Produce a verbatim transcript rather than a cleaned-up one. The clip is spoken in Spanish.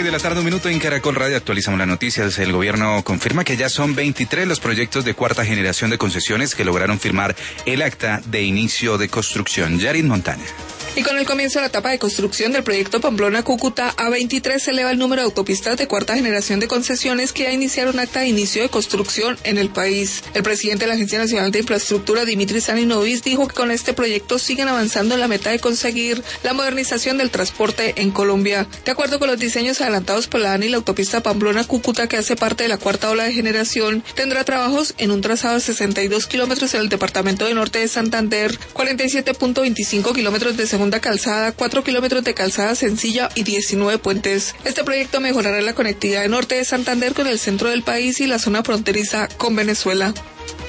de la tarde, un minuto en Caracol Radio. Actualizamos las noticias. El gobierno confirma que ya son veintitrés los proyectos de cuarta generación de concesiones que lograron firmar el acta de inicio de construcción. Yarin Montaña. Y con el comienzo de la etapa de construcción del proyecto Pamplona-Cúcuta, a veintitrés se eleva el número de autopistas de cuarta generación de concesiones que ya iniciaron acta de inicio de construcción en el país. El presidente de la Agencia Nacional de Infraestructura, Dimitris Aninovis, dijo que con este proyecto siguen avanzando en la meta de conseguir la modernización del transporte en Colombia. De acuerdo con los diseños adelantados por la ANI, la autopista Pamplona-Cúcuta, que hace parte de la cuarta ola de generación, tendrá trabajos en un trazado de sesenta y dos kilómetros en el departamento de Norte de Santander, cuarenta y siete punto veinticinco kilómetros de segunda calzada, cuatro kilómetros de calzada sencilla y diecinueve puentes. Este proyecto mejorará la conectividad de Norte de Santander con el centro del país y la zona fronteriza con Venezuela.